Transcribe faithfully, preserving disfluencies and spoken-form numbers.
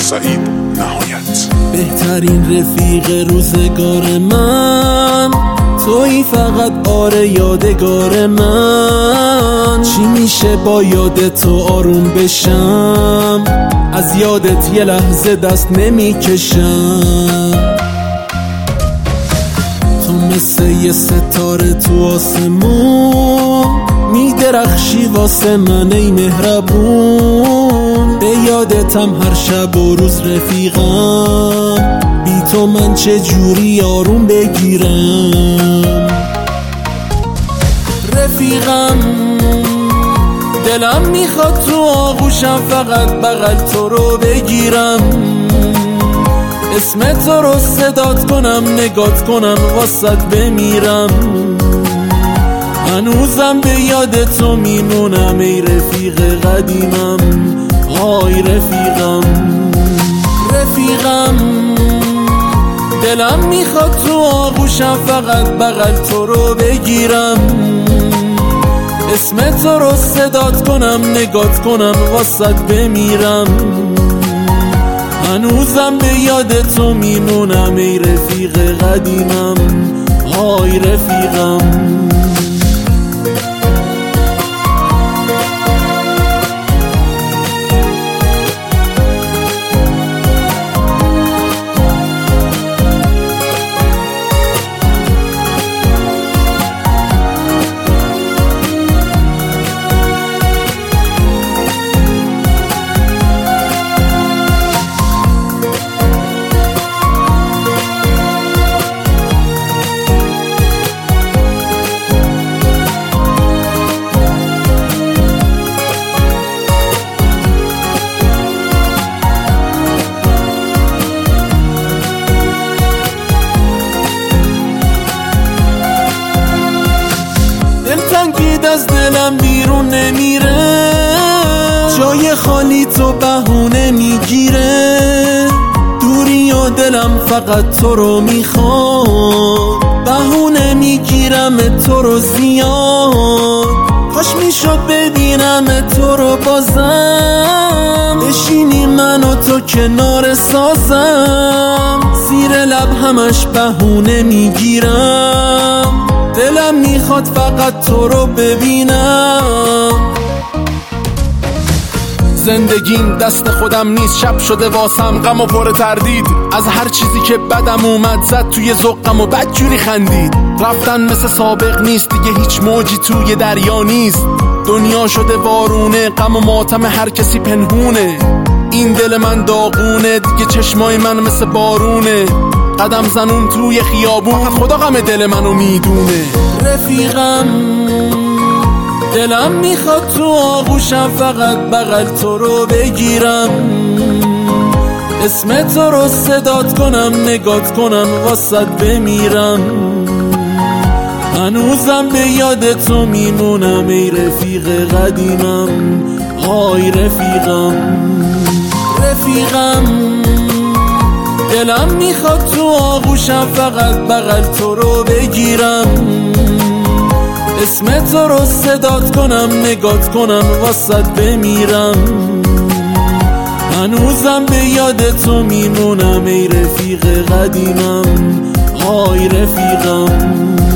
سعید نهایت. بهترین رفیق روزگار من تویی فقط، آره یادگار من. چی میشه با یاد تو آروم بشم، از یادت یه لحظه دست نمیکشم. تو مثل یه ستاره تو آسمون میدرخشی واسه من ای مهربون. به یادتم هر شب و روز رفیقم، بی تو من چه جوری آروم بگیرم. رفیقم دلم میخواد تو آغوشم فقط بغل تو رو بگیرم. اسم تو رو صدات کنم، نگات کنم، واسط بمیرم. هنوزم به یاد تو میمونم ای رفیق قدیمم، آی رفیقم. رفیقم دلم میخواد تو آغوشم فقط بغل تو رو بگیرم. اسم تو رو صدات کنم، نگات کنم، واسط بمیرم. هنوزم به یاد تو میمونم ای رفیق قدیمم، آی رفیقم. دلتنگید از دلم بیرون نمیره، جای خالی تو بهونه میگیره. دوری و دلم فقط تو رو میخواد، بهونه میگیرم تو رو زیاد. کاش میشد ببینم تو رو بازم، بشینی من و تو کنار سازم. زیر لب همش بهونه میگیرم، دلم میخواد فقط تو رو ببینم. زندگیم دست خودم نیست، شب شده واسم غم و پر تردید. از هر چیزی که بدم اومد زد توی ذوقم و بدجوری خندید. رفتن مثل سابق نیست دیگه، هیچ موجی توی دریا نیست. دنیا شده وارونه، غم و ماتم هر کسی پنهونه. این دل من داغونه دیگه، چشمای من مثل بارونه. قدم زنون توی خیابون، خدا غم دل منو میدونه. رفیقم دلم میخواد تو آغوشم فقط بغل تو رو بگیرم. اسم تو رو صدات کنم، نگات کنم، واسط بمیرم. هنوزم به یاد تو میمونم ای رفیق قدیمم، آی رفیقم. رفیقم دلم میخواد تو آغوشم فقط بغل تو رو بگیرم. اسم تو رو صدات کنم، نگات کنم، واسط بمیرم. هنوزم به یاد تو میمونم ای رفیق قدیمم، آی رفیقم.